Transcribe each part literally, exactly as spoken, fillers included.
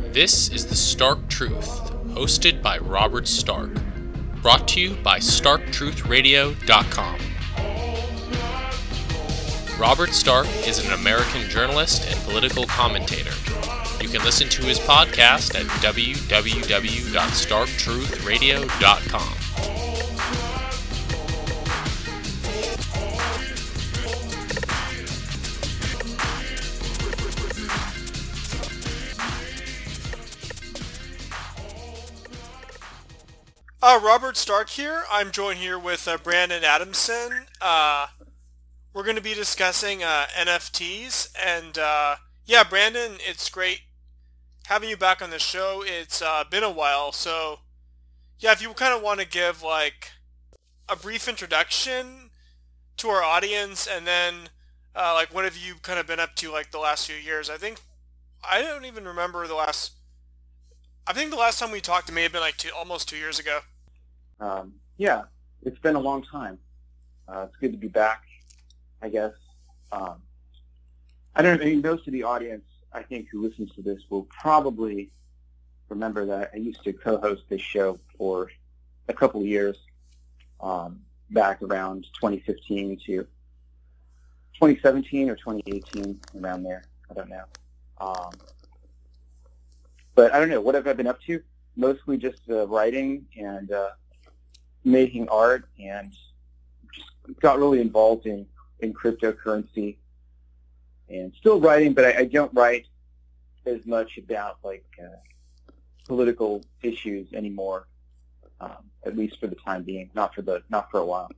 This is The Stark Truth, hosted by Robert Stark. Brought to you by stark truth radio dot com. Robert Stark is an American journalist and political commentator. You can listen to his podcast at w w w dot stark truth radio dot com. Uh, Robert Stark here. I'm joined here with uh, Brandon Adamson. Uh, we're going to be discussing uh, N F Ts. And uh, yeah, Brandon, it's great having you back on the show. It's uh, been a while. So yeah, if you kind of want to give like a brief introduction to our audience, and then uh, like what have you kind of been up to like the last few years? I think, I don't even remember the last, I think the last time we talked, it may have been like two, almost two years ago. Um, yeah, it's been a long time. Uh, it's good to be back, I guess. Um, I don't know, I mean, most of the audience, I think, who listens to this will probably remember that I used to co-host this show for a couple of years, um, back around twenty fifteen to twenty seventeen or twenty eighteen, around there. I don't know. Um, but I don't know, what have I been up to? Mostly just uh, writing and uh, making art, and just got really involved in, in cryptocurrency, and still writing, but I, I don't write as much about like uh, political issues anymore, um, at least for the time being, not for the not for a while.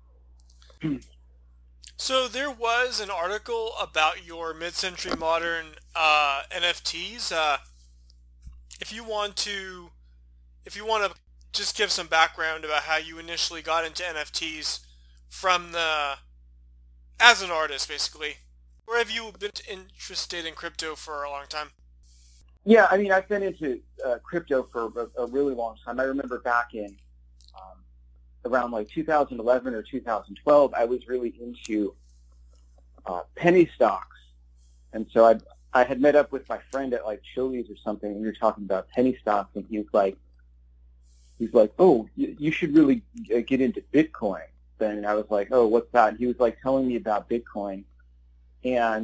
So there was an article about your mid-century modern uh, N F Ts. Uh, if you want to, if you want to just give some background about how you initially got into N F Ts from the, as an artist, basically. Or have you been interested in crypto for a long time? Yeah, I mean, I've been into uh, crypto for a, a really long time. I remember back in um, around like two thousand eleven or two thousand twelve, I was really into uh, penny stocks. And so I I had met up with my friend at like Chili's or something, and we were talking about penny stocks, and he was like, he's like, oh, you, you should really get into Bitcoin. Then I was like, oh, what's that? And he was like telling me about Bitcoin, and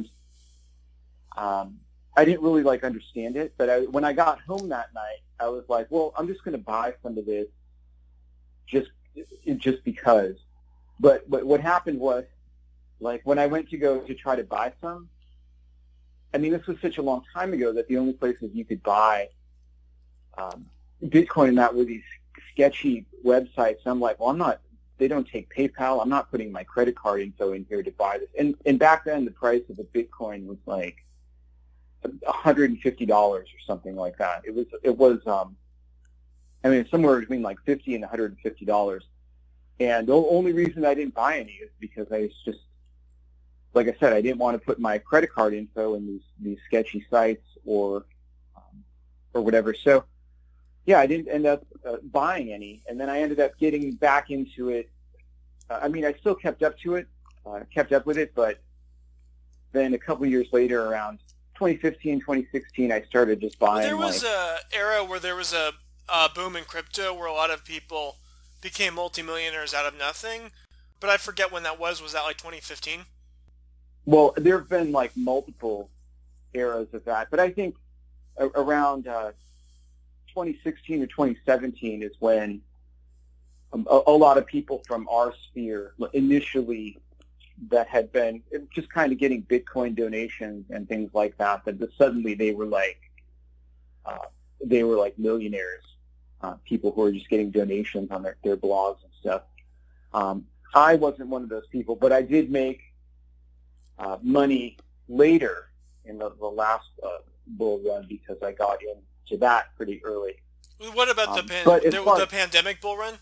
um, I didn't really like understand it. But I, when I got home that night, I was like, well, I'm just going to buy some of this, just just because. But but what happened was, like when I went to go to try to buy some, I mean, this was such a long time ago that the only places you could buy um, Bitcoin and that were these sketchy websites. And I'm like, well, I'm not, they don't take PayPal. I'm not putting my credit card info in here to buy this. And and back then, the price of a Bitcoin was like one hundred fifty dollars or something like that. It was, it was, um, I mean, somewhere between like fifty and one hundred fifty dollars. And the only reason I didn't buy any is because I was just, like I said, I didn't want to put my credit card info in these, these sketchy sites or, um, or whatever. So, yeah, I didn't end up uh, buying any, and then I ended up getting back into it. Uh, I mean, I still kept up to it, uh, kept up with it, but then a couple years later, around twenty fifteen, twenty sixteen, I started just buying. Well, there was like, a era where there was a, a boom in crypto where a lot of people became multimillionaires out of nothing, but I forget when that was. Was that like twenty fifteen? Well, there have been like multiple eras of that, but I think a- around uh, twenty sixteen or twenty seventeen is when um, a, a lot of people from our sphere initially that had been just kind of getting Bitcoin donations and things like that, that suddenly they were like, uh, they were like millionaires, uh, people who were just getting donations on their, their blogs and stuff. Um, I wasn't one of those people, but I did make uh, money later in the, the last uh, bull run because I got into that pretty early. What about the, Um, pan- but as the, far- the pandemic bull run?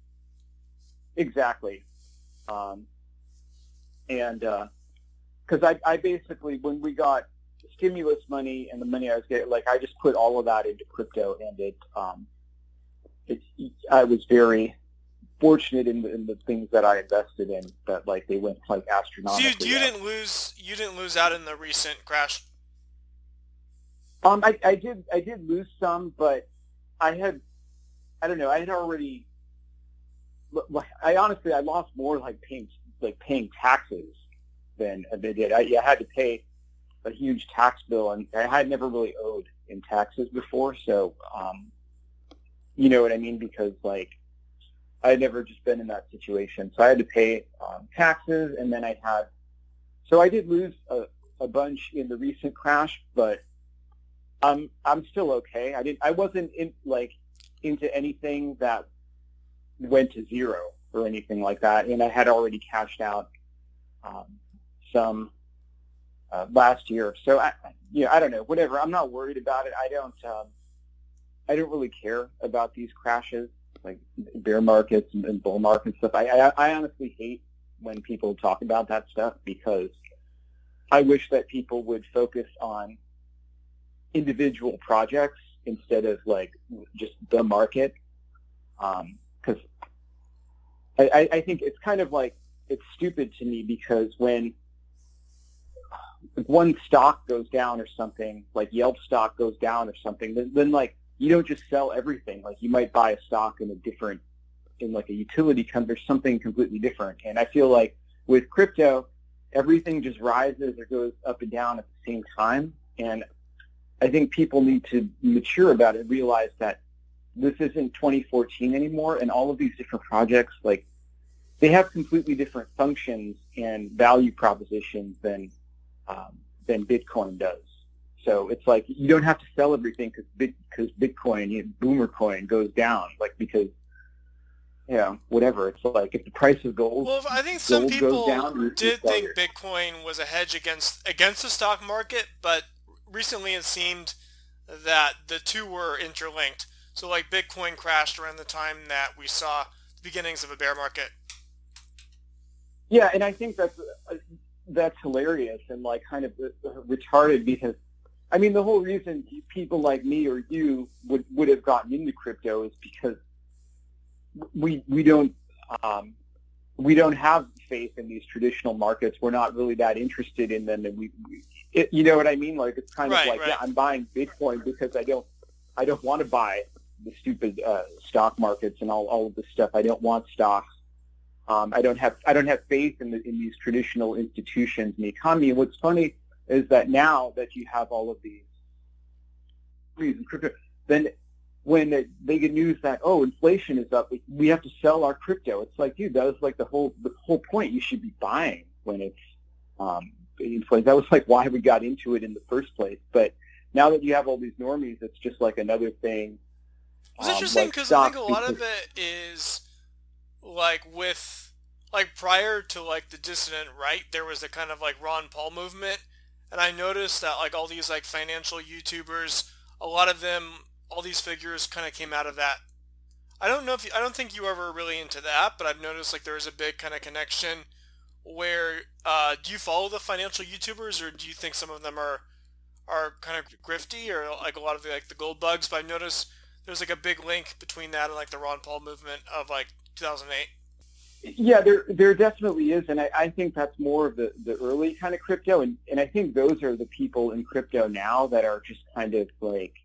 Exactly. Um, and because I, I basically, when we got stimulus money and the money I was getting, like I just put all of that into crypto, and it, um, it, I was very fortunate in the, in the things that I invested in that like they went like astronomically. So you, you up. didn't lose you didn't lose out in the recent crash. Um, I, I did I did lose some, but I had I don't know I had already. I honestly I lost more like paying like paying taxes than I did. I, I had to pay a huge tax bill, and I had never really owed in taxes before. So, um, you know what I mean? Because like I had never just been in that situation, so I had to pay um, taxes, and then I had. So I did lose a, a bunch in the recent crash, but I'm I'm still okay. I didn't. I wasn't in like into anything that went to zero or anything like that, and I had already cashed out um, some uh, last year. So I, yeah, I don't know. Whatever. I'm not worried about it. I don't. Um, I don't really care about these crashes, like bear markets and, and bull market stuff. I, I I honestly hate when people talk about that stuff because I wish that people would focus on individual projects instead of like just the market. Um, Because I, I think it's kind of like, it's stupid to me because when one stock goes down or something, like Yelp stock goes down or something, then, then like you don't just sell everything. Like you might buy a stock in a different, in like a utility company or something completely different. And I feel like with crypto, everything just rises or goes up and down at the same time. And I think people need to mature about it and realize that this isn't twenty fourteen anymore, and all of these different projects, like, they have completely different functions and value propositions than um, than Bitcoin does. So it's like you don't have to sell everything because because Bitcoin, you know, Boomer Coin goes down, like because you know whatever. It's like if the price of gold, well, I think some gold people goes down, did think Bitcoin was a hedge against against the stock market, but recently it seemed that the two were interlinked. So, like, Bitcoin crashed around the time that we saw the beginnings of a bear market. Yeah, and I think that's uh, that's hilarious and, like, kind of uh, retarded because, I mean, the whole reason people like me or you would, would have gotten into crypto is because we we don't um, we don't have faith in these traditional markets. We're not really that interested in them, and we, we it, you know what I mean? Like, it's kind right, of like, right. yeah, I'm buying Bitcoin because I don't I don't want to buy the stupid uh, stock markets and all, all of this stuff. I don't want stocks. Um, I don't have I don't have faith in the, in these traditional institutions in the economy. And what's funny is that now that you have all of these in crypto, then when they get news that oh inflation is up, we have to sell our crypto. It's like, dude, that was like the whole the whole point. You should be buying when it's um, inflation. That was like why we got into it in the first place. But now that you have all these normies, it's just like another thing. It's interesting because um, like I think a lot of it is like with like prior to like the dissident right, there was a kind of like Ron Paul movement, and I noticed that like all these like financial YouTubers, a lot of them, all these figures kind of came out of that. I don't know if you, I don't think you were ever really into that, but I've noticed like there is a big kind of connection. Where uh, do you follow the financial YouTubers, or do you think some of them are are kind of grifty, or like a lot of the, like the gold bugs? But I've noticed there's like a big link between that and like the Ron Paul movement of like two thousand eight. Yeah, there there definitely is, and I, I think that's more of the, the early kind of crypto, and, and I think those are the people in crypto now that are just kind of like,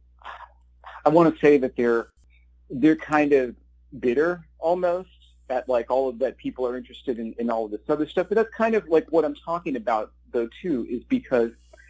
I want to say that they're they're kind of bitter almost at like all of that people are interested in, in all of this other stuff, but that's kind of like what I'm talking about though too, is because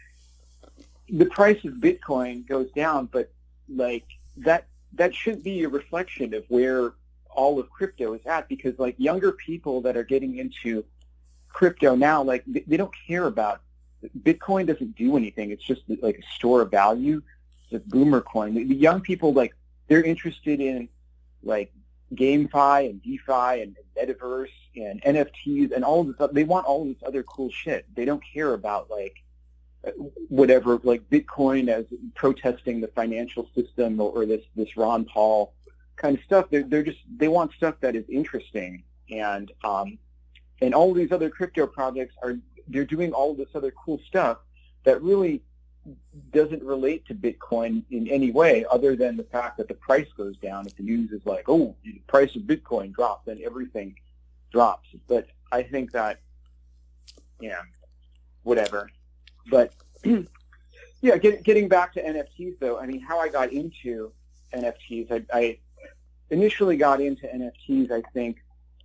the price of Bitcoin goes down, but like that that shouldn't be a reflection of where all of crypto is at, because like younger people that are getting into crypto now, like they, they don't care about Bitcoin. Doesn't do anything. It's just like a store of value. It's a boomer coin. The, the young people, like they're interested in like GameFi and DeFi and, and Metaverse and N F Ts and all of this. They want all of this other cool shit. They don't care about like whatever, like Bitcoin as protesting the financial system or, or this this Ron Paul kind of stuff. They're they're just they want stuff that is interesting, and um and all of these other crypto projects are they're doing all of this other cool stuff that really doesn't relate to Bitcoin in any way other than the fact that the price goes down. If the news is like, oh, the price of Bitcoin dropped, then everything drops. But I think that, yeah, whatever. But, you yeah, get, getting back to N F Ts though, I mean, how I got into N F Ts, I, I initially got into N F Ts, I think,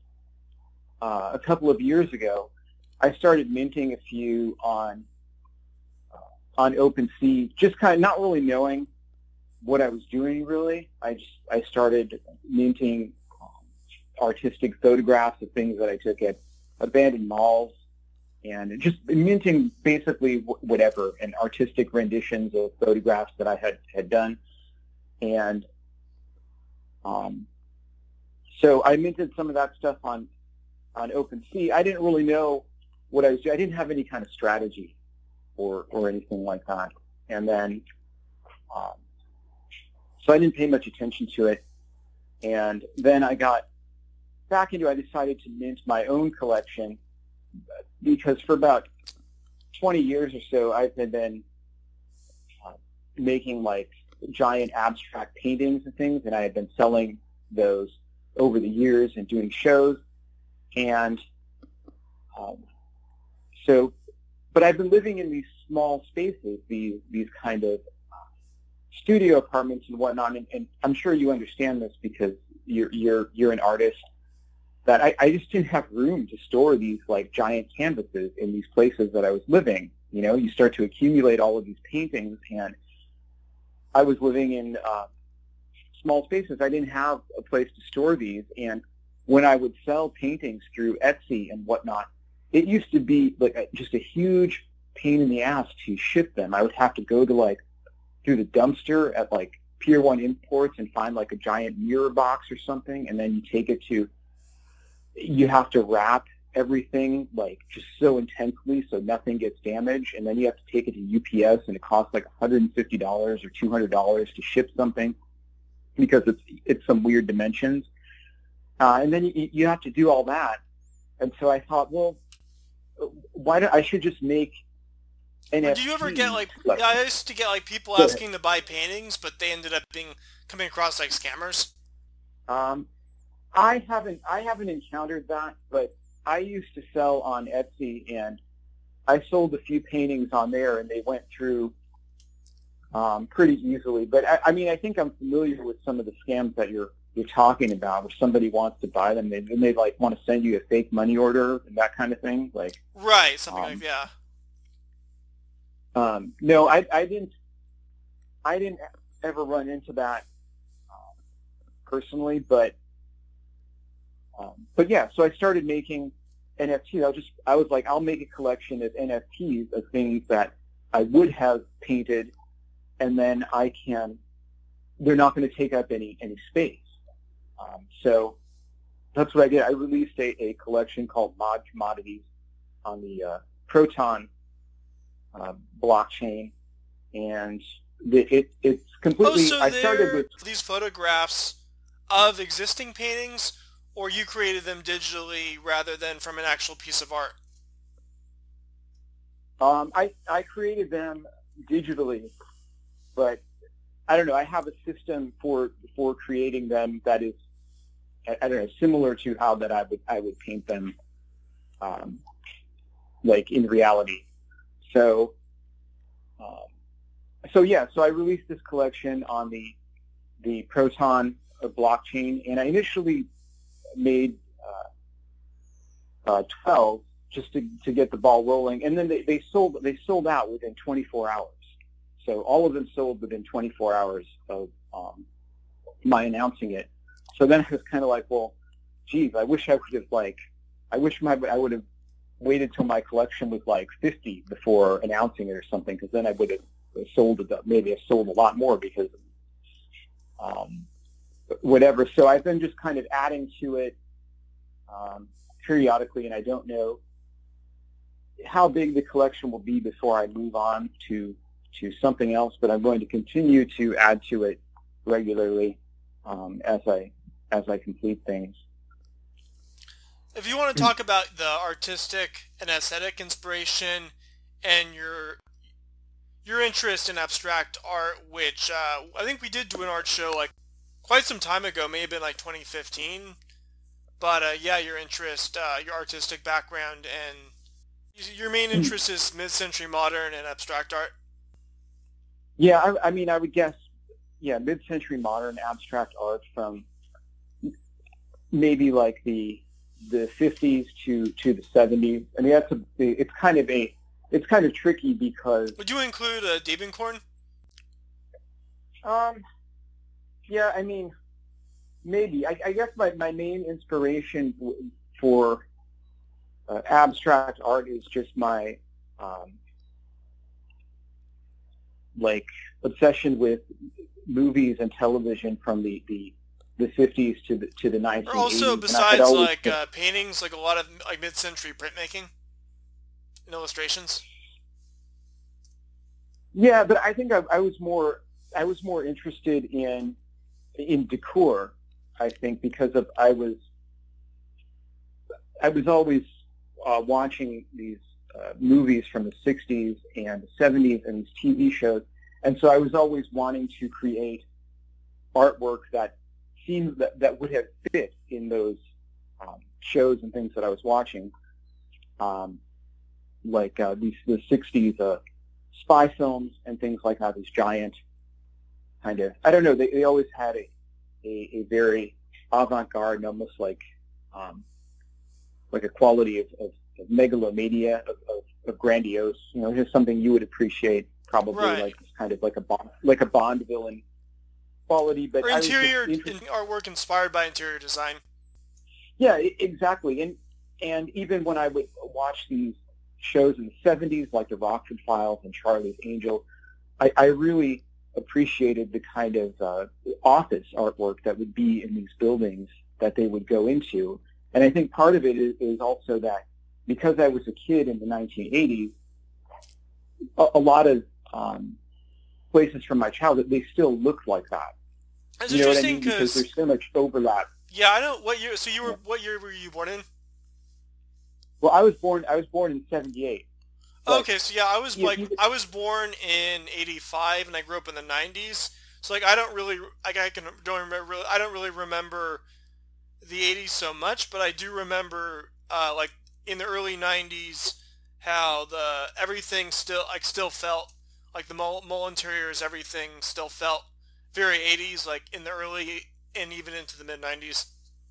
uh, a couple of years ago. I started minting a few on uh, on OpenSea, just kind of not really knowing what I was doing really. I just I started minting um, artistic photographs of things that I took at abandoned malls, and just minting basically whatever, and artistic renditions of photographs that I had, had done. And um, so I minted some of that stuff on, on OpenSea. I didn't really know what I was doing. I didn't have any kind of strategy or, or anything like that. And then, um, so I didn't pay much attention to it. And then I got back into, I decided to mint my own collection, because for about twenty years or so, I've been uh, making like giant abstract paintings and things, and I had been selling those over the years and doing shows. And um, so, but I've been living in these small spaces, these these kind of uh, studio apartments and whatnot, and, and I'm sure you understand this because you're you're you're an artist. That I, I just didn't have room to store these like giant canvases in these places that I was living. You know, you start to accumulate all of these paintings, and I was living in uh, small spaces. I didn't have a place to store these, and when I would sell paintings through Etsy and whatnot, it used to be like a, just a huge pain in the ass to ship them. I would have to go to like through the dumpster at like Pier One Imports and find like a giant mirror box or something, and then you take it to you have to wrap everything like just so intensely so nothing gets damaged, and then you have to take it to U P S, and it costs like one hundred fifty dollars or two hundred dollars to ship something because it's it's some weird dimensions, uh, and then you, you have to do all that. And so I thought, well, why don't I should just make N F Ts. Do you ever get like, yeah, I used to get like people asking to buy paintings, but they ended up being coming across like scammers? Um, I haven't I haven't encountered that, but I used to sell on Etsy, and I sold a few paintings on there, and they went through um, pretty easily. But I, I mean, I think I'm familiar with some of the scams that you're you're talking about, where somebody wants to buy them, and they, and they like want to send you a fake money order and that kind of thing, like right, something um, like yeah. Um, no, I I didn't I didn't ever run into that um, personally, but. Um, but yeah, so I started making N F Ts. I was just, I was like, I'll make a collection of N F Ts of things that I would have painted, and then I can, they're not going to take up any, any space. Um, so that's what I did. I released a, a collection called Mod Commodities on the uh, Proton uh, blockchain, and the, it, it's completely, oh, so I started with these photographs of existing paintings, or you created them digitally rather than from an actual piece of art? Um, I, I created them digitally, but I don't know. I have a system for for creating them that is, I, I don't know, similar to how that I would I would paint them, um, like in reality. So, um, so yeah. So I released this collection on the the Proton blockchain, and I initially made uh, uh, twelve just to, to get the ball rolling, and then they, they sold they sold out within twenty-four hours. So all of them sold within twenty-four hours of um, my announcing it. So then I was kind of like, well, geez, I wish I would have like, I wish my I would have waited till my collection was like fifty before announcing it or something, because then I would have sold it. Maybe I sold a lot more because. Um, whatever. So I've been just kind of adding to it um, periodically, and I don't know how big the collection will be before I move on to to something else, but I'm going to continue to add to it regularly um, as I as I complete things. If you want to talk about the artistic and aesthetic inspiration and your your interest in abstract art, which uh, I think we did do an art show like quite some time ago, may have been like twenty fifteen, but uh, yeah, your interest, uh, your artistic background, and your main interest is mid-century modern and abstract art. Yeah, I, I mean, I would guess, yeah, mid-century modern abstract art from maybe like the the fifties to, to the seventies. I mean, that's a, it's kind of a, it's kind of tricky because... Would you include uh, Diebenkorn? Um, yeah, I mean, maybe. I, I guess my, my main inspiration for uh, abstract art is just my, um, like, obsession with movies and television from the, the the fifties to the to the nineteen eighties. Or also, besides like uh, paintings, like a lot of like mid-century printmaking and illustrations. Yeah, but I think I, I was more I was more interested in in decor. I think because of I was I was always uh, watching these uh, movies from the sixties and the seventies and these T V shows, and so I was always wanting to create artwork that seems that, that would have fit in those um, shows and things that I was watching, um, like uh, these the sixties uh, spy films and things like that. These giant kind of I don't know. They they always had a a, a very avant-garde and almost like um, like a quality of, of, of megalomania of, of, of grandiose. You know, just something you would appreciate probably right. like kind of like a Bond, like a Bond villain. Quality, but or interior in, artwork inspired by interior design. Yeah, exactly. And and even when I would watch these shows in the seventies, like the Rockford Files and Charlie's Angels, I, I really appreciated the kind of uh, office artwork that would be in these buildings that they would go into. And I think part of it is, is also that because I was a kid in the nineteen eighties, a, a lot of um, places from my childhood, they still looked like that. It's you know interesting what I mean? Because because there's so much overlap. Yeah, I know. What year? So you were? What year were you born in? Well, I was born. I was born in seventy-eight. But, okay, so yeah, I was you, like, you, I was born in eighty-five, and I grew up in the nineties. So like, I don't really, like, I can don't remember. I don't really remember the eighties so much, but I do remember, uh, like in the early nineties, how the everything still like still felt like the mall, mall interiors, everything still felt very eighties, like in the early and even into the mid nineties.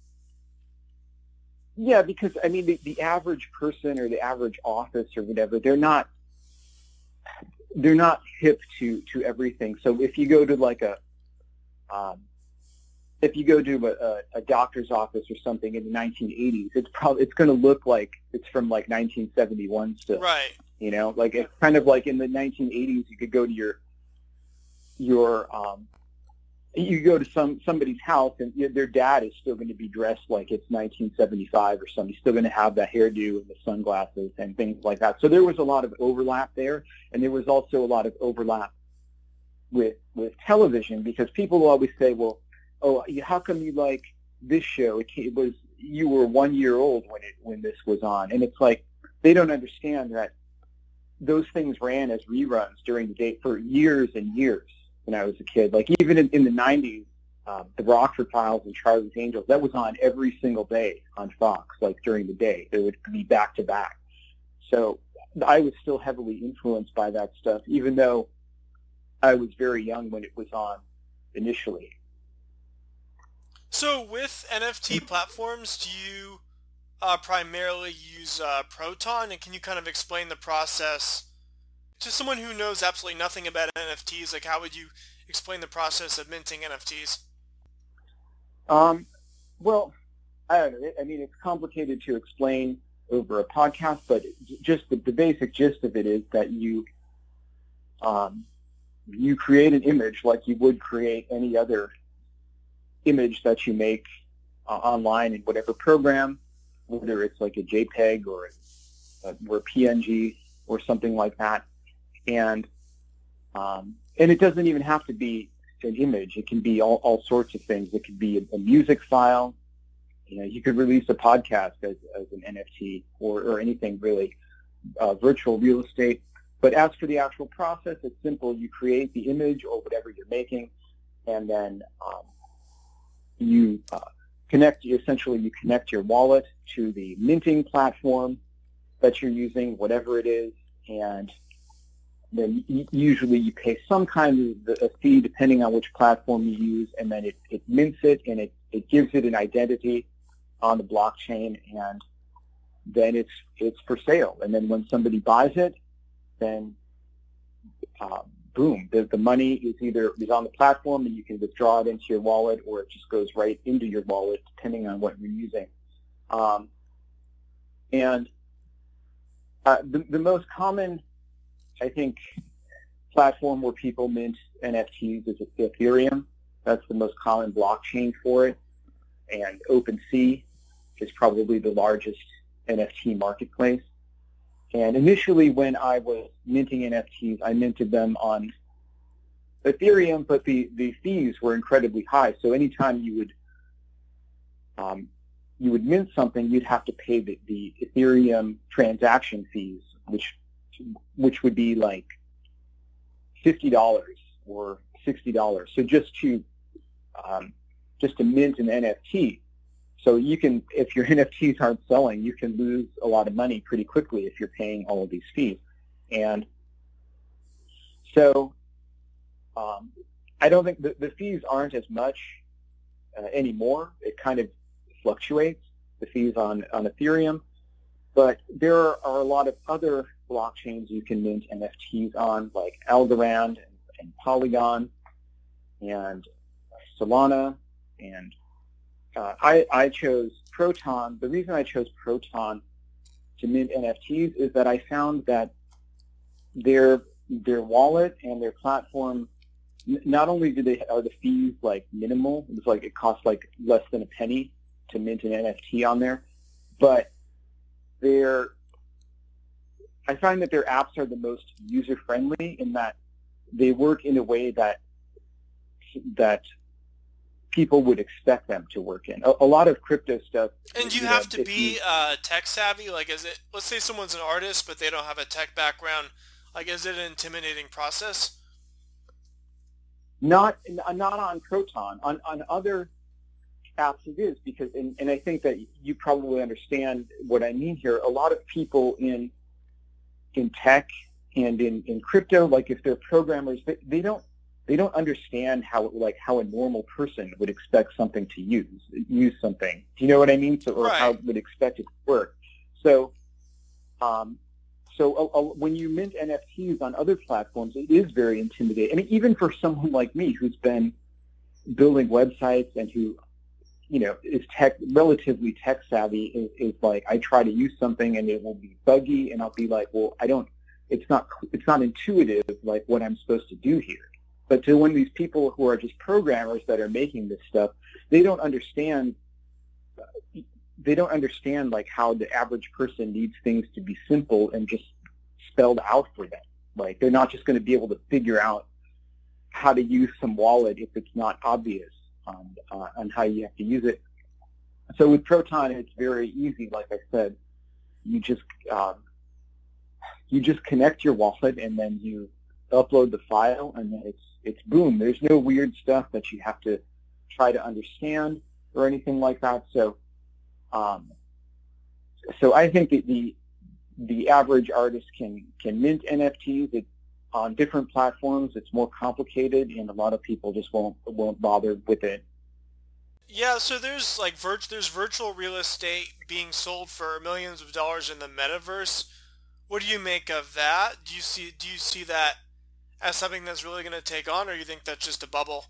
Yeah, because I mean, the, the average person or the average office or whatever, they're not they're not hip to, to everything. So if you go to like a um, if you go to a, a doctor's office or something in the nineteen eighties, it's probably it's going to look like it's from like nineteen seventy-one still. Right. You know, like it's kind of like in the nineteen eighties, you could go to your your um, you go to some somebody's house and their dad is still going to be dressed like it's nineteen seventy-five or something. He's still going to have the hairdo and the sunglasses and things like that. So there was a lot of overlap there, and there was also a lot of overlap with with television because people will always say, "Well, oh, how come you like this show? It, it was you were one year old when it when this was on," and it's like they don't understand that those things ran as reruns during the day for years and years. When I was a kid, like even in, in the nineties, um, the Rockford Files and Charlie's Angels, that was on every single day on Fox, like during the day. It would be back to back. So I was still heavily influenced by that stuff, even though I was very young when it was on initially. So with N F T platforms, do you uh, primarily use uh, Proton, and can you kind of explain the process to someone who knows absolutely nothing about N F Ts? Like, how would you explain the process of minting N F Ts? Um, well, I don't know. I mean, it's complicated to explain over a podcast, but just the, the basic gist of it is that you um, you create an image like you would create any other image that you make uh, online in whatever program, whether it's like a JPEG or a, or a P N G or something like that. And um, and it doesn't even have to be an image. It can be all, all sorts of things. It could be a, a music file. You know, you could release a podcast as, as an N F T or, or anything really, uh, virtual real estate. But as for the actual process, it's simple. You create the image or whatever you're making, and then um, you uh, connect. Essentially, you connect your wallet to the minting platform that you're using, whatever it is, and then usually you pay some kind of a fee depending on which platform you use, and then it, it mints it and it, it gives it an identity on the blockchain, and then it's it's for sale. And then when somebody buys it, then uh, boom, the, the money is either is on the platform and you can withdraw it into your wallet, or it just goes right into your wallet depending on what you're using. Um, and uh, the, the most common, I think, platform where people mint N F Ts is Ethereum. That's the most common blockchain for it. And OpenSea is probably the largest N F T marketplace. And initially when I was minting N F Ts, I minted them on Ethereum, but the, the fees were incredibly high. So anytime you would um, you would mint something, you'd have to pay the, the Ethereum transaction fees, which which would be like fifty dollars or sixty dollars. So just to um, just to mint an N F T. So you can, if your N F Ts aren't selling, you can lose a lot of money pretty quickly if you're paying all of these fees. And so um, I don't think the, the fees aren't as much uh, anymore. It kind of fluctuates, the fees on, on Ethereum. But there are a lot of other blockchains you can mint N F Ts on, like Algorand and, and Polygon and Solana. And uh, I, I chose Proton. The reason I chose Proton to mint N F Ts is that I found that their their wallet and their platform, not only do they are the fees like minimal, it's like it costs like less than a penny to mint an N F T on there, but they're I find that their apps are the most user-friendly in that they work in a way that that people would expect them to work in. A, a lot of crypto stuff. And you, you have know, to be you, uh, tech savvy. Like, is it? Let's say someone's an artist, but they don't have a tech background. Like, is it an intimidating process? Not not on Proton. On on other apps it is, because and, and I think that you probably understand what I mean here. A lot of people in in tech and in, in crypto, like if they're programmers, they, they don't they don't understand how like how a normal person would expect something to use use something. Do you know what I mean? So or right. how would expect it to work. So um so a, a, when you mint N F Ts on other platforms, it is very intimidating. I mean, even for someone like me who's been building websites and who you know, is tech relatively tech savvy, is, is like I try to use something and it will be buggy, and I'll be like, well, I don't. It's not. It's not intuitive like what I'm supposed to do here. But to when these people who are just programmers that are making this stuff, they don't understand. They don't understand like how the average person needs things to be simple and just spelled out for them. Like they're not just going to be able to figure out how to use some wallet if it's not obvious on, uh, on how you have to use it. So with Proton, it's very easy. Like I said, you just um, you just connect your wallet and then you upload the file, and then it's it's boom. There's no weird stuff that you have to try to understand or anything like that. So, um, so I think that the the average artist can can mint N F Ts. It, on different platforms, it's more complicated, and a lot of people just won't won't bother with it. Yeah, so there's like virt- there's virtual real estate being sold for millions of dollars in the metaverse. What do you make of that? Do you see do you see that as something that's really going to take on, or you think that's just a bubble?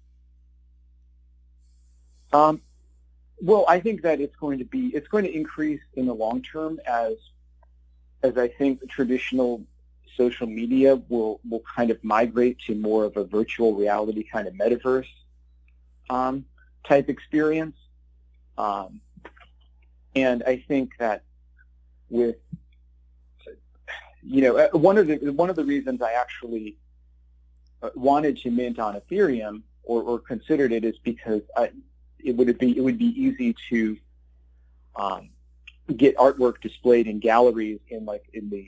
Um, well, I think that it's going to be it's going to increase in the long term as as I think the traditional social media will, will kind of migrate to more of a virtual reality kind of metaverse um, type experience. Um, and I think that with, you know, one of the one of the reasons I actually wanted to mint on Ethereum or, or considered it is because I, it would be it would be easy to um, get artwork displayed in galleries in like in the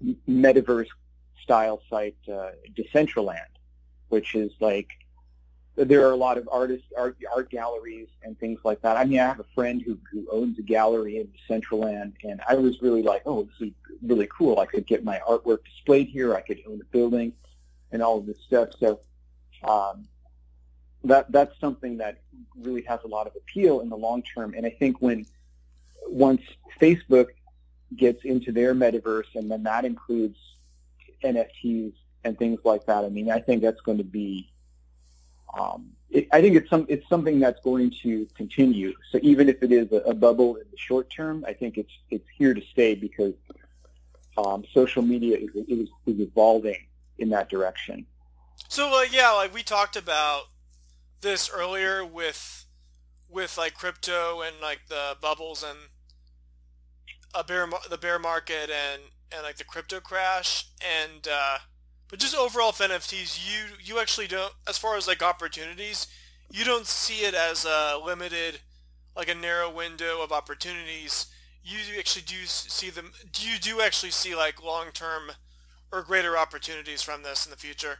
metaverse style site uh, Decentraland, which is like there are a lot of artists, art, art galleries and things like that. I mean, I have a friend who, who owns a gallery in Decentraland, and I was really like, oh, this is really cool. I could get my artwork displayed here. I could own a building and all of this stuff. So um, that that's something that really has a lot of appeal in the long term. And I think when once Facebook gets into their metaverse, and then that includes N F Ts and things like that, I mean, I think that's going to be Um, it, I think it's some it's something that's going to continue. So even if it is a, a bubble in the short term, I think it's it's here to stay because um, social media is, is is evolving in that direction. So like yeah, like we talked about this earlier with with like crypto and like the bubbles and a bear the bear market and and like the crypto crash and. Uh, But just overall for N F Ts, you you actually don't, as far as like opportunities, you don't see it as a limited, like a narrow window of opportunities. You actually do see them. Do you do actually see like long term or greater opportunities from this in the future?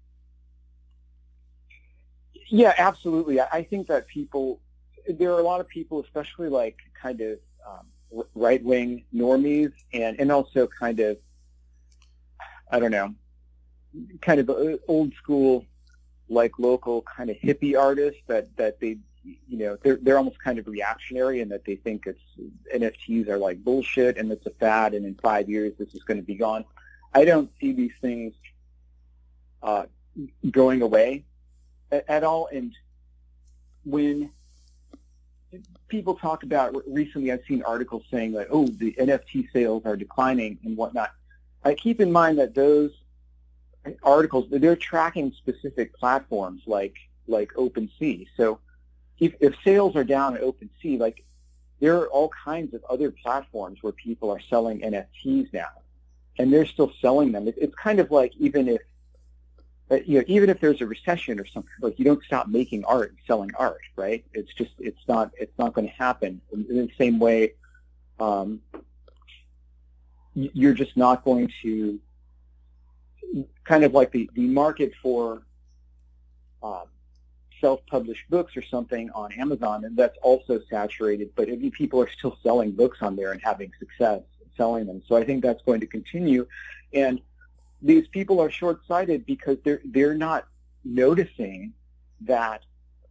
Yeah, absolutely. I think that people, there are a lot of people, especially like kind of um, right wing normies, and and also kind of, I don't know. kind of old school, like local kind of hippie artists that, that they, you know, they're, they're almost kind of reactionary and that they think it's N F Ts are like bullshit and it's a fad and in five years this is going to be gone. I don't see these things uh, going away at, at all. And when people talk about, recently I've seen articles saying like, oh, the N F T sales are declining and whatnot. I keep in mind that those articles, they're tracking specific platforms like like OpenSea. So if, if sales are down at OpenSea, like there are all kinds of other platforms where people are selling N F Ts now, and they're still selling them. It, it's kind of like even if you know even if there's a recession or something, like you don't stop making art and selling art, right? It's just it's not it's not going to happen in, in the same way. Um, you're just not going to. Kind of like the, the market for um, self-published books or something on Amazon, and that's also saturated, but people are still selling books on there and having success selling them. So I think that's going to continue. And these people are short-sighted because they're, they're not noticing that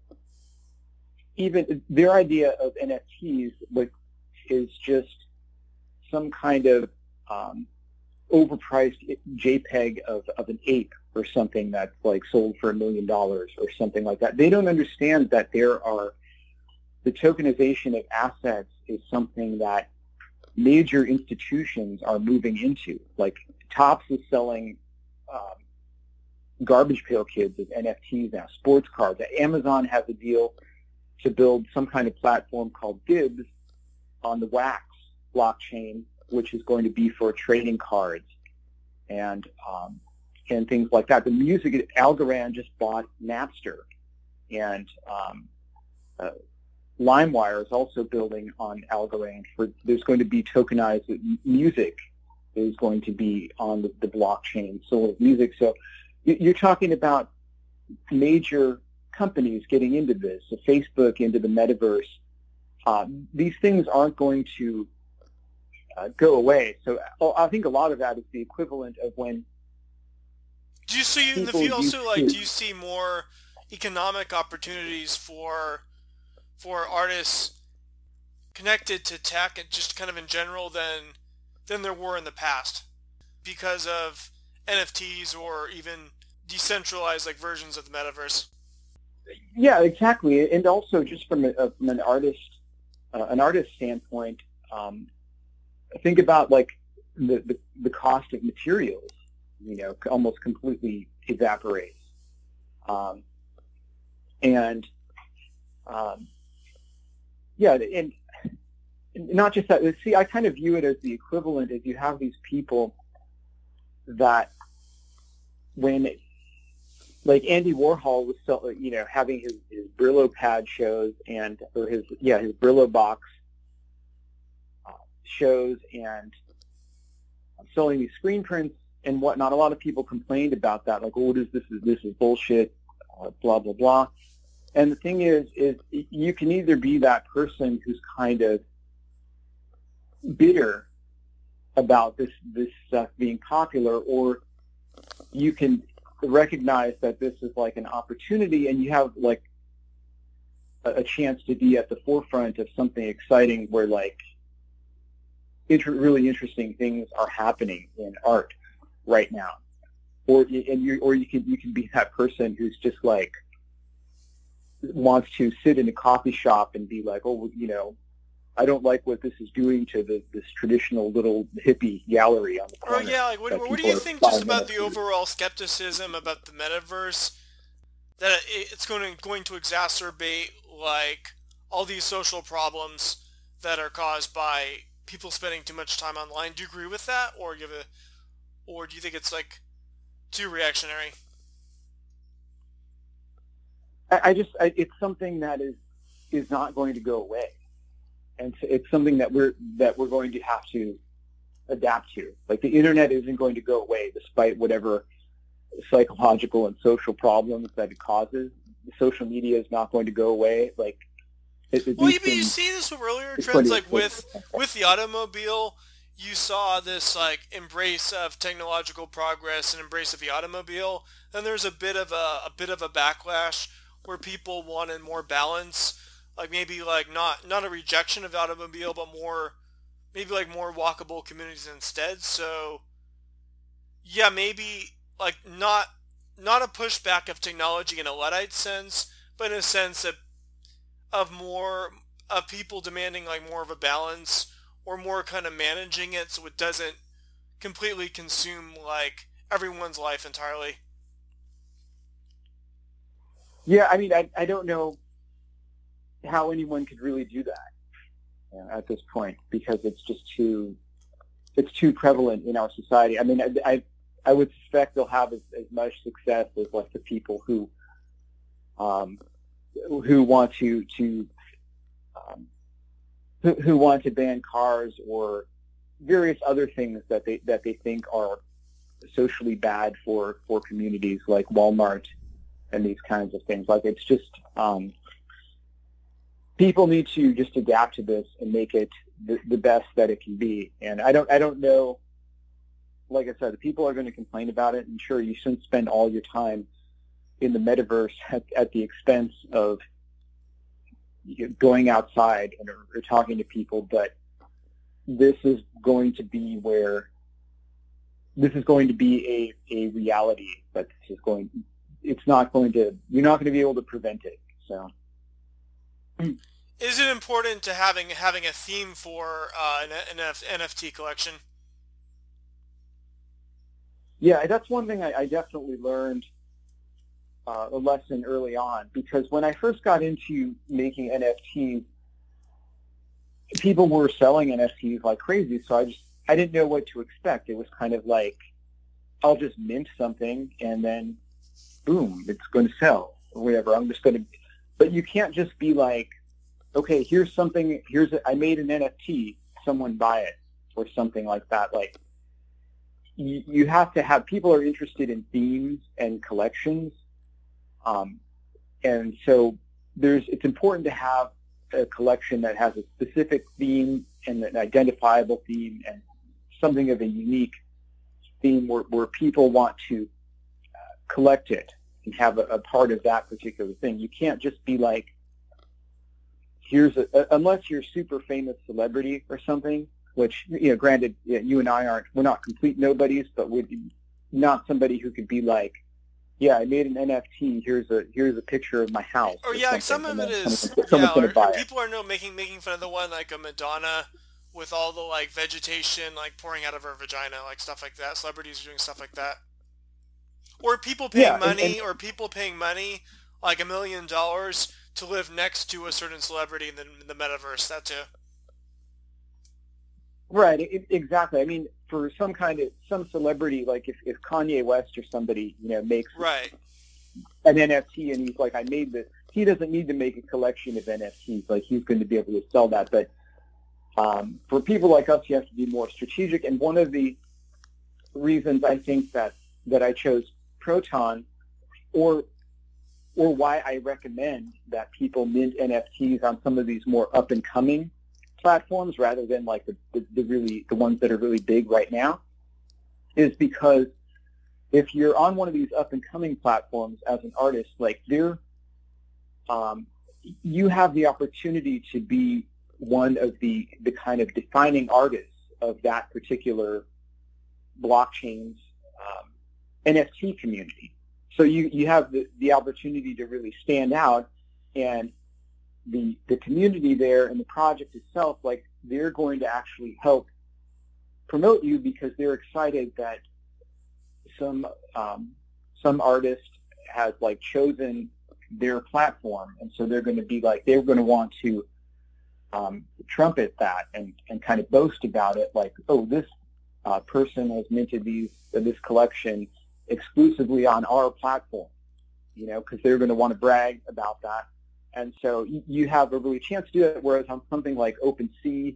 even their idea of N F Ts like, is just some kind of um, overpriced JPEG of, of an ape or something that's like sold for a million dollars or something like that. They don't understand that there are, the tokenization of assets is something that major institutions are moving into. Like Topps is selling um, Garbage Pail Kids as N F Ts now, sports cards. Amazon has a deal to build some kind of platform called Dibs on the Wax blockchain, which is going to be for trading cards and um, and things like that. The music, Algorand just bought Napster, and um, uh, LimeWire is also building on Algorand. For there's going to be tokenized music is going to be on the, the blockchain, soul of music. So you're talking about major companies getting into this, so Facebook into the metaverse. Uh, these things aren't going to Uh, go away. So I think a lot of that is the equivalent of when. Do you see in the field also like? Do you see more economic opportunities for for artists connected to tech and just kind of in general than than there were in the past because of N F Ts or even decentralized like versions of the metaverse? Yeah, exactly. And also just from, a, from an artist uh, an artist standpoint. Um, Think about like the, the, the cost of materials, you know, almost completely evaporates. Um, and um, yeah, and not just that. See, I kind of view it as the equivalent as you have these people that when, like Andy Warhol was, you know, having his, his Brillo pad shows and or his yeah his Brillo box shows and selling these screen prints and whatnot. A lot of people complained about that, like, oh, what is this? Is this is bullshit? uh, blah, blah, blah. And the thing is, is you can either be that person who's kind of bitter about this, this stuff being popular, or you can recognize that this is like an opportunity and you have like a, a chance to be at the forefront of something exciting where like inter- really interesting things are happening in art right now. Or and you or you can you can be that person who's just like wants to sit in a coffee shop and be like, oh, you know, I don't like what this is doing to the, this traditional little hippie gallery on the corner. Oh yeah, like what, what do you think just about the overall skepticism about the metaverse? That it, it's going to going to exacerbate like all these social problems that are caused by people spending too much time online. Do you agree with that, or give a, or do you think it's like too reactionary? I, I just, I, it's something that is is not going to go away, and it's something that we're that we're going to have to adapt to. Like the internet isn't going to go away, despite whatever psychological and social problems that it causes. Social media is not going to go away. Like, it, it, well, even you see this with earlier trends, like with with the automobile. You saw this like embrace of technological progress and embrace of the automobile. Then there's a bit of a, a bit of a backlash where people wanted more balance, like maybe like not not a rejection of the automobile, but more maybe like more walkable communities instead. So yeah, maybe like not not a pushback of technology in a Luddite sense, but in a sense of of more of people demanding like more of a balance, or more kind of managing it so it doesn't completely consume like everyone's life entirely. Yeah, I mean, I I don't know how anyone could really do that, you know, at this point, because it's just too it's too prevalent in our society. I mean, I I, I would suspect they'll have as, as much success as like the people who um who want to to um, who, who want to ban cars or various other things that they that they think are socially bad for, for communities like Walmart and these kinds of things. Like it's just um, people need to just adapt to this and make it the, the best that it can be. And I don't I don't know. Like I said, the people are going to complain about it, and sure, you shouldn't spend all your time in the metaverse at, at the expense of going outside and or, or talking to people, but this is going to be where this is going to be a, a reality, but this is going it's not going to you're not going to be able to prevent it. So is it important to having having a theme for uh, an, an N F T collection? Yeah, that's one thing I, I definitely learned Uh, a lesson early on, because when I first got into making N F Ts, people were selling N F Ts like crazy, so I just I didn't know what to expect. It was kind of like, I'll just mint something and then boom, it's going to sell or whatever. I'm just going to, but you can't just be like, okay, here's something, here's a, I made an N F T, someone buy it or something like that. Like you, you have to have, people are interested in themes and collections. Um, and so there's, it's important to have a collection that has a specific theme and an identifiable theme and something of a unique theme where, where people want to uh, collect it and have a, a part of that particular thing. You can't just be like, here's a, a, unless you're a super famous celebrity or something, which, you know, granted, you and I aren't, we're not complete nobodies, but we're not somebody who could be like, yeah, I made an N F T. Here's a here's a picture of my house. Or, or yeah, some of it is someone's, someone's yeah. Or, or people are no making making fun of the one like a Madonna with all the like vegetation like pouring out of her vagina, like stuff like that. Celebrities are doing stuff like that. Or people paying yeah, money, and, and, or people paying money like a million dollars to live next to a certain celebrity in the, in the metaverse. That too. Right, it, exactly. I mean, for some kind of, some celebrity, like if, if Kanye West or somebody, you know, makes right. an N F T and he's like, I made this, he doesn't need to make a collection of N F Ts. Like, he's going to be able to sell that. But um, for people like us, you have to be more strategic. And one of the reasons I think that, that I chose Proton, or or why I recommend that people mint N F Ts on some of these more up and coming platforms rather than like the, the, the really the ones that are really big right now, is because if you're on one of these up and coming platforms as an artist, like they're um, you have the opportunity to be one of the the kind of defining artists of that particular blockchain's um, N F T community. So you, you have the, the opportunity to really stand out, and the the community there and the project itself, like they're going to actually help promote you because they're excited that some um, some artist has like chosen their platform, and so they're going to be like they're going to want to um, trumpet that and, and kind of boast about it, like, oh, this uh, person has minted these uh, this collection exclusively on our platform, you know, because they're going to want to brag about that. And so you have a really chance to do it, whereas on something like OpenSea,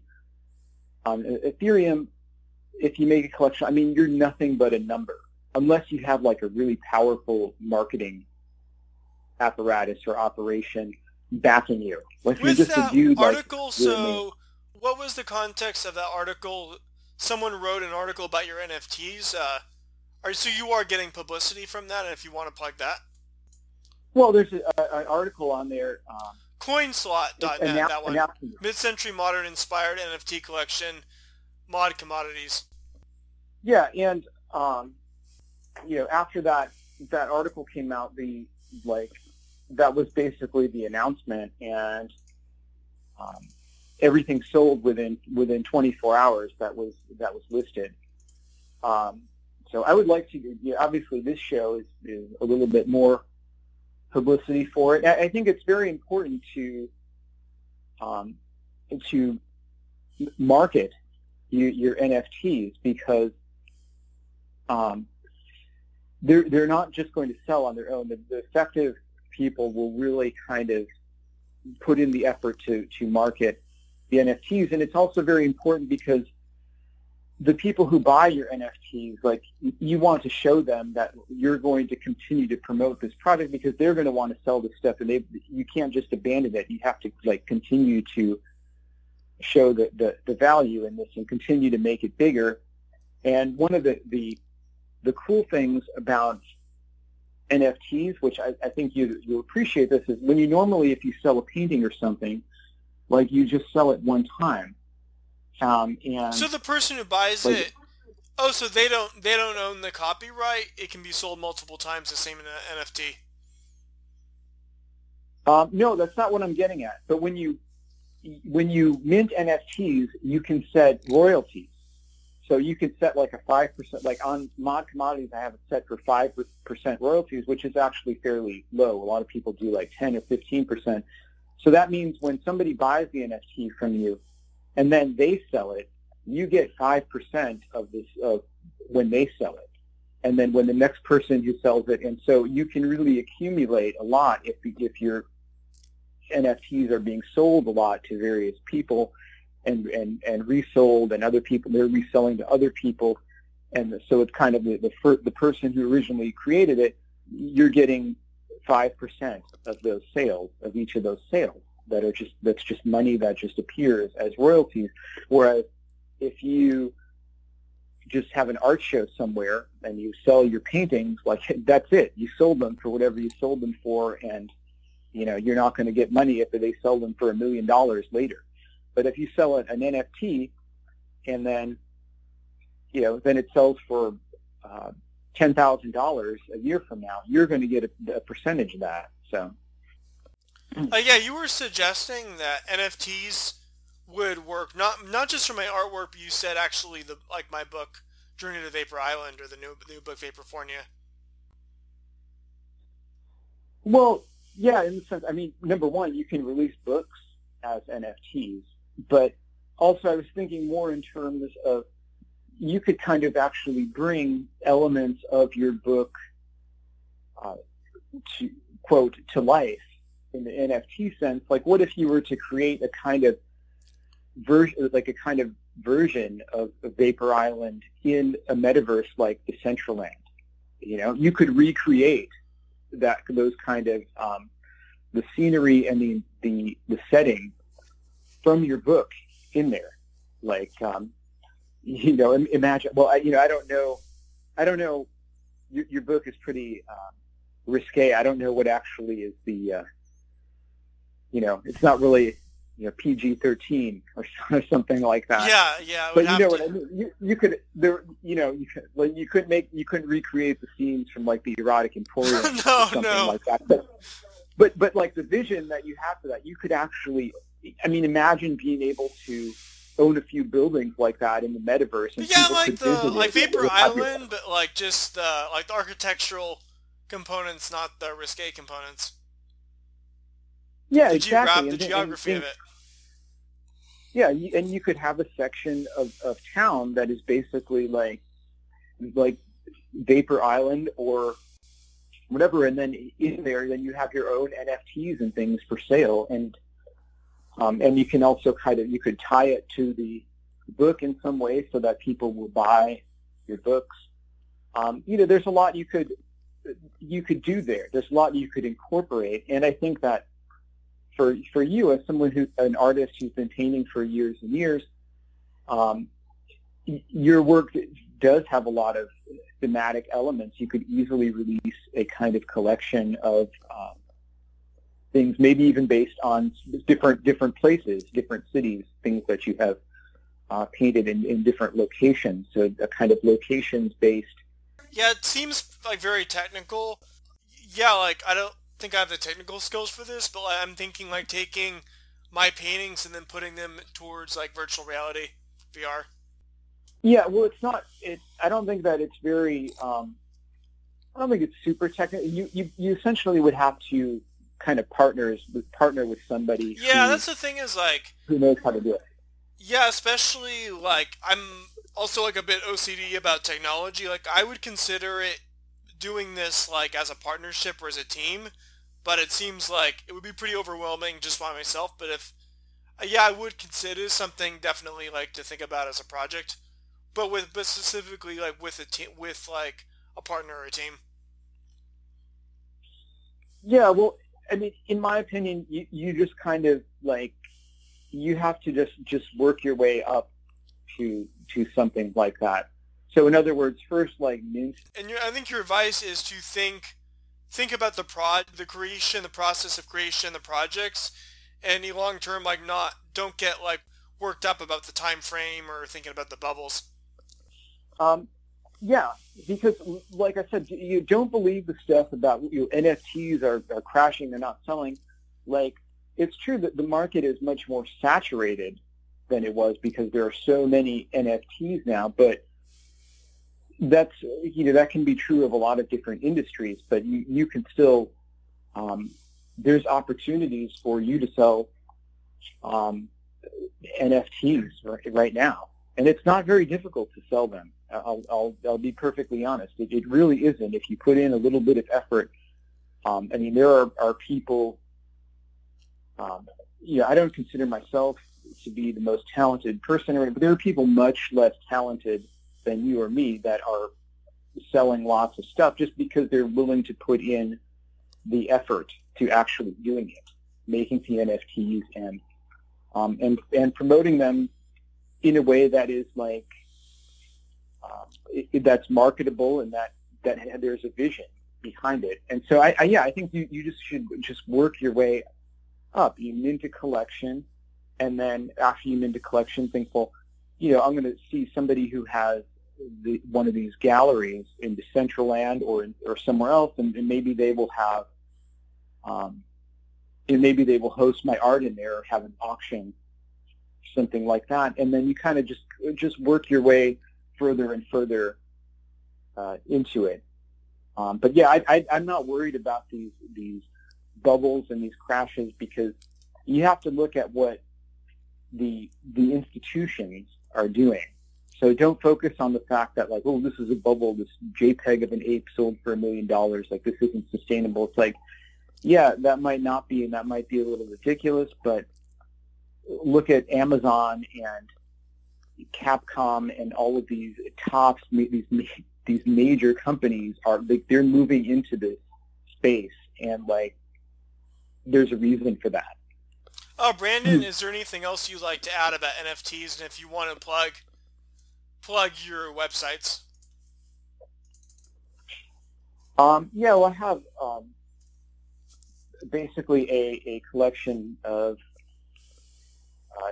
on Ethereum, if you make a collection, I mean, you're nothing but a number, unless you have like a really powerful marketing apparatus or operation backing you. Like With you're just that a dude, article, like, so what was the context of that article? Someone wrote an article about your N F Ts. Uh, are, so you are getting publicity from that, and if you want to plug that? Well, there's a, a, an article on there. Um, Coinslot dot net, annou- that one. announcing- Mid-century modern inspired N F T collection, mod commodities. Yeah, and um, you know, after that that article came out, the like that was basically the announcement, and um, everything sold within within twenty-four hours. That was that was listed. Um, so I would like to. You know, obviously, this show is, is a little bit more publicity for it. I think it's very important to um, to market you, your N F Ts because um, they're they're not just going to sell on their own. The, the effective people will really kind of put in the effort to to market the N F Ts, and it's also very important because the people who buy your N F Ts, like you want to show them that you're going to continue to promote this product because they're going to want to sell this stuff, and they you can't just abandon it. You have to like continue to show the, the, the value in this and continue to make it bigger. And one of the the, the cool things about N F Ts, which I, I think you you appreciate this, is when you normally if you sell a painting or something, like you just sell it one time. Um, and so the person who buys like, it, oh, so they don't they don't own the copyright. It can be sold multiple times, the same in an N F T. Um, no, that's not what I'm getting at. But when you when you mint N F Ts, you can set royalties. So you can set like a five percent, like on mod commodities, I have it set for five percent royalties, which is actually fairly low. A lot of people do like ten or fifteen percent. So that means when somebody buys the N F T from you, and then they sell it, you get five percent of this uh, when they sell it. And then when the next person who sells it, and so you can really accumulate a lot if if your N F Ts are being sold a lot to various people and, and, and resold, and other people, they're reselling to other people. And so it's kind of the, the, fir- the person who originally created it, you're getting five percent of those sales, of each of those sales. That are just that's just money that just appears as royalties. Whereas if you just have an art show somewhere and you sell your paintings, like that's it. You sold them for whatever you sold them for, and you know you're not going to get money if they sell them for a million dollars later. But if you sell an N F T and then you know then it sells for uh, ten thousand dollars a year from now, you're going to get a, a percentage of that. So. Uh, yeah, you were suggesting that N F Ts would work not not just for my artwork, but you said actually the like my book Journey to Vapor Island or the new new book Vaporfornia. Well, yeah, in the sense, I mean, number one, you can release books as N F Ts, but also I was thinking more in terms of you could kind of actually bring elements of your book uh, to quote to life. In the N F T sense, like what if you were to create a kind of version, like a kind of version of, of Vapor Island in a metaverse like Decentraland? You know, you could recreate that those kind of um, the scenery and the, the the setting from your book in there. Like, um, you know, imagine. Well, I, you know, I don't know. I don't know. Your, your book is pretty um, risque. I don't know what actually is the. Uh, you know, it's not really, you know, P G thirteen or, or something like that. Yeah, yeah. But you know to... what I mean. You, you could there. You know, you could like, you couldn't make you couldn't recreate the scenes from like the Erotic Emporium no, or something no. like that. But, but but like the vision that you have for that, you could actually. I mean, imagine being able to own a few buildings like that in the metaverse. And yeah, people like could the visit like it. Vapor It Island, but like just the like the architectural components, not the risque components. Yeah, the exactly. Geogra- the and, geography and, and, of it. Yeah, and you could have a section of, of town that is basically like like Vapor Island or whatever, and then in there, then you have your own N F Ts and things for sale, and um, and you can also kind of you could tie it to the book in some way so that people will buy your books. Um, you know, there's a lot you could you could do there. There's a lot you could incorporate, and I think that. For for you, as someone who an artist who's been painting for years and years, um, your work does have a lot of thematic elements. You could easily release a kind of collection of um, things, maybe even based on different different places, different cities, things that you have uh, painted in, in different locations. So a kind of locations based. Yeah, it seems like very technical. Yeah, like I don't. think I have the technical skills for this, but like, I'm thinking like taking my paintings and then putting them towards like virtual reality V R. Yeah, well, it's not. It. I don't think that it's very. Um, I don't think it's super technical. You, you you essentially would have to kind of partners with partner with somebody. Yeah, who, that's the thing is like. Who knows how to do it? Yeah, especially like I'm also like a bit O C D about technology. Like I would consider it doing this like as a partnership or as a team. But it seems like it would be pretty overwhelming just by myself. But if, uh, yeah, I would consider something definitely like to think about as a project, but with, but specifically like with a team, with like a partner or a team. Yeah, well, I mean, in my opinion, you, you just kind of like, you have to just, just work your way up to, to something like that. So in other words, first like mint. And your, I think your advice is to think Think about the prod, the creation, the process of creation, the projects, and long term, like not don't get like worked up about the time frame or thinking about the bubbles. Um, yeah, because like I said, you don't believe the stuff about you know, N F Ts are, are crashing, they're not selling. Like it's true that the market is much more saturated than it was because there are so many N F Ts now, but. That's, you know, that can be true of a lot of different industries, but you, you can still, um, there's opportunities for you to sell um, N F Ts right, right now. And it's not very difficult to sell them. I'll, I'll, I'll be perfectly honest. It, it really isn't. If you put in a little bit of effort, um, I mean, there are, are people, um, you know, I don't consider myself to be the most talented person, but there are people much less talented than you or me that are selling lots of stuff just because they're willing to put in the effort to actually doing it, making the N F Ts and um, and and promoting them in a way that is like um, it, that's marketable and that that there's a vision behind it. And so I, I yeah I think you, you just should just work your way up. You mint a collection, and then after you mint a collection, think, well, you know, I'm going to see somebody who has the, one of these galleries in Decentraland or in, or somewhere else, and, and maybe they will have, um, and maybe they will host my art in there or have an auction, something like that, and then you kind of just just work your way further and further uh, into it. Um, but yeah, I, I, I'm not worried about these these bubbles and these crashes because you have to look at what the the institutions are doing. So don't focus on the fact that like, oh, this is a bubble, this JPEG of an ape sold for a million dollars, like this isn't sustainable. It's like, yeah, that might not be, and that might be a little ridiculous, but look at Amazon and Capcom and all of these tops, these these major companies are they're moving into this space, and like there's a reason for that. Oh, Brandon, is there anything else you'd like to add about N F Ts, and if you want to plug plug your websites? Um, yeah, well, I have um, basically a, a collection of uh,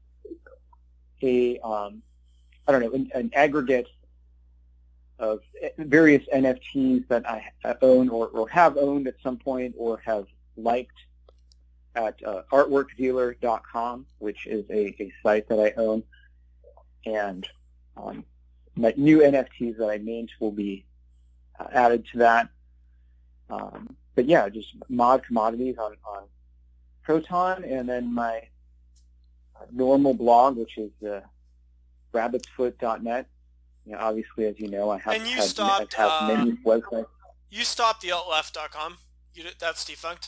a um, I don't know an, an aggregate of various N F Ts that I own or, or have owned at some point or have liked at uh, artwork dealer dot com, which is a, a site that I own, and um, my new N F Ts that I mint will be uh, added to that. Um, but yeah, just mod commodities on, on Proton, and then my uh, normal blog, which is uh, rabbits foot dot net. You know, obviously, as you know, I have, And you have, stopped, have uh, many websites. You stopped the alt left dot com. You did, that's defunct.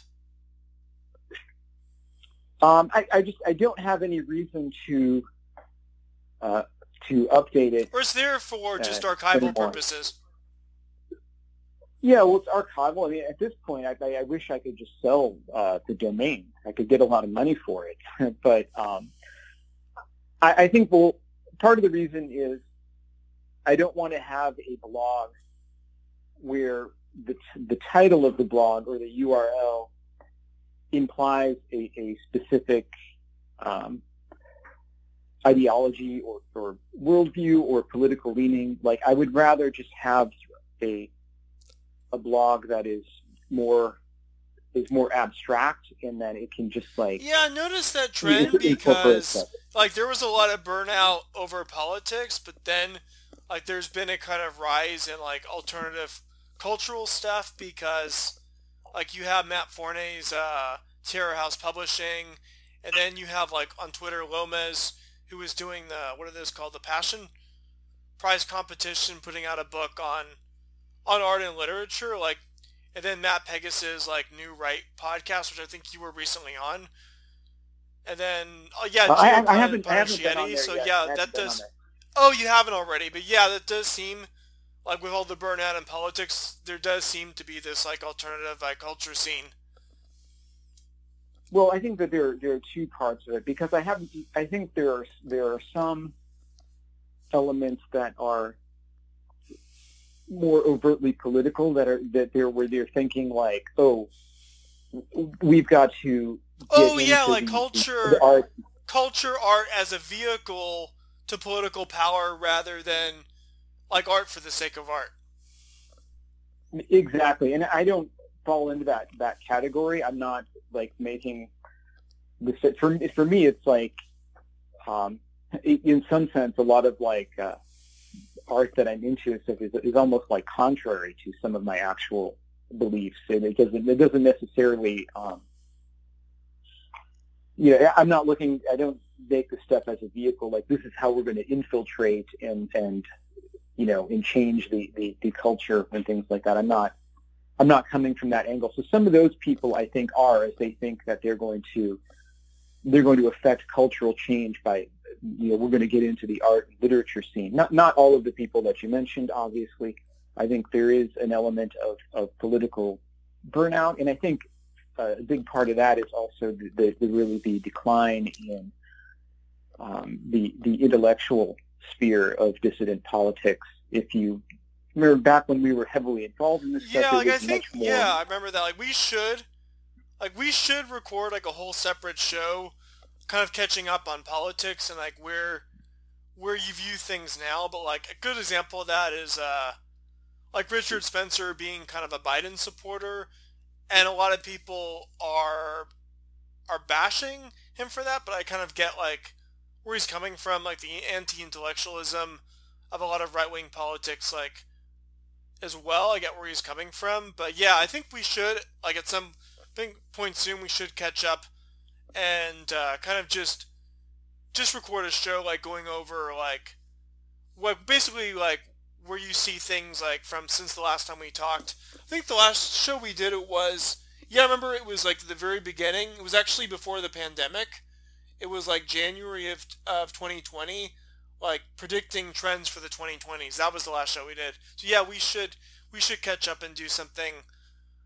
Um, I, I just I don't have any reason to uh, to update it. Or is there for just uh, archival anymore. purposes? Yeah, well, it's archival. I mean, at this point, I, I, I wish I could just sell uh, the domain. I could get a lot of money for it. But um, I, I think, well, part of the reason is I don't want to have a blog where the the title of the blog or the U R L implies a, a specific um, ideology or, or worldview or political leaning. Like, I would rather just have a a blog that is more is more abstract, and then it can just like Yeah, I noticed that trend incorporate because stuff. like there was a lot of burnout over politics, but then like there's been a kind of rise in like alternative cultural stuff because like you have Matt Forney's uh, Terror House Publishing, and then you have like on Twitter Lomez, who is doing the what are those called the Passion Prize competition, putting out a book on on art and literature, like, and then Matt Pegasus like New Right podcast, which I think you were recently on, and then oh yeah, Uh, I, Gio I haven't I haven't been on Panicietti, there so yet. I yeah, haven't that been on does. there. Oh, you haven't already, but yeah, that does seem like with all the burnout in politics, there does seem to be this like alternative like culture scene. Well, I think that there there are two parts of it, because I have I think there are there are some elements that are more overtly political that are that they're where they're thinking like, oh, we've got to get Oh yeah, into like the, culture, the art. culture, art as a vehicle to political power rather than like art for the sake of art. Exactly, and I don't fall into that that category. I'm not like making the for for me. It's like, um, in some sense, a lot of like uh, art that I'm into is, is is almost like contrary to some of my actual beliefs, and it doesn't it doesn't necessarily. Um, you know, I'm not looking. I don't make the stuff as a vehicle. Like, this is how we're going to infiltrate and and you know and change the, the the culture and things like that. I'm not. I'm not coming from that angle. So some of those people, I think, are as they think that they're going to they're going to affect cultural change by, you know, we're going to get into the art and literature scene. Not not all of the people that you mentioned, obviously. I think there is an element of, of political burnout, and I think uh, a big part of that is also the, the, the really the decline in um, the the intellectual sphere of dissident politics. If you remember back when we were heavily involved in this stuff, Yeah, like it I was think, much more, yeah, I remember that. Like we should, like we should record like a whole separate show, kind of catching up on politics and like where, where you view things now. But like a good example of that is, uh, like Richard Spencer being kind of a Biden supporter, and a lot of people are, are bashing him for that. But I kind of get like where he's coming from, like the anti-intellectualism of a lot of right-wing politics, like. As well, I get where he's coming from, but yeah, I think we should, like at some point soon, we should catch up and uh, kind of just just record a show, like going over like what basically like where you see things like from since the last time we talked. I think the last show we did it was yeah, I remember it was like the very beginning. It was actually before the pandemic. It was like January of of twenty twenty. Like predicting trends for the twenty twenties. That was the last show we did. So yeah, we should we should catch up and do something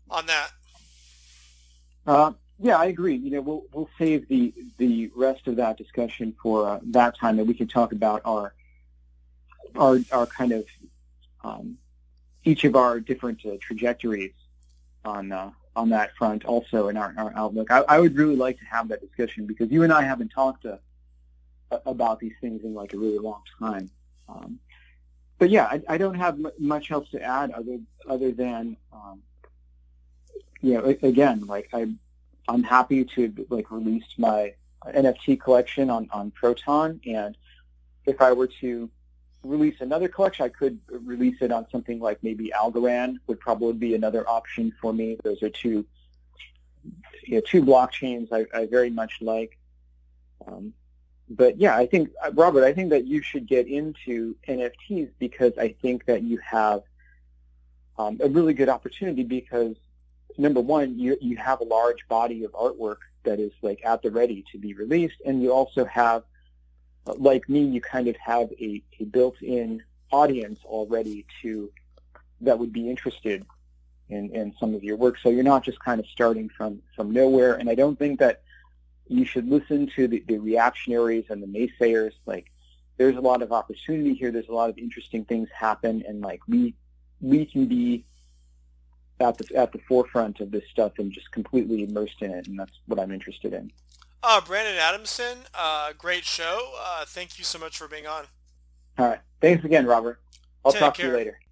on that? Uh, yeah, I agree. You know, we'll we'll save the the rest of that discussion for uh, that time, and we can talk about our our our kind of um, each of our different uh, trajectories on uh, on that front, also in our, our outlook. I, I would really like to have that discussion because you and I haven't talked uh, about these things in like a really long time. Um, but yeah, I, I don't have m- much else to add other other than um, you know, again, like I, I'm happy to like release my N F T collection on, on Proton, and if I were to release another collection, I could release it on something like maybe Algorand would probably be another option for me. Those are two, you know, two blockchains I, I very much like. Um, but yeah, I think, Robert, I think that you should get into N F Ts because I think that you have um, a really good opportunity because number one, you you have a large body of artwork that is like at the ready to be released, and you also have, like me, you kind of have a, a built-in audience already to that would be interested in, in some of your work. So you're not just kind of starting from, from nowhere. And I don't think that you should listen to the, the reactionaries and the naysayers. Like, there's a lot of opportunity here. There's a lot of interesting things happen, and like we we can be at the at the forefront of this stuff and just completely immersed in it, and that's what I'm interested in. Uh, Brandon Adamson, uh, great show. Uh, thank you so much for being on. All right. Thanks again, Robert. I'll Take talk care. to you later.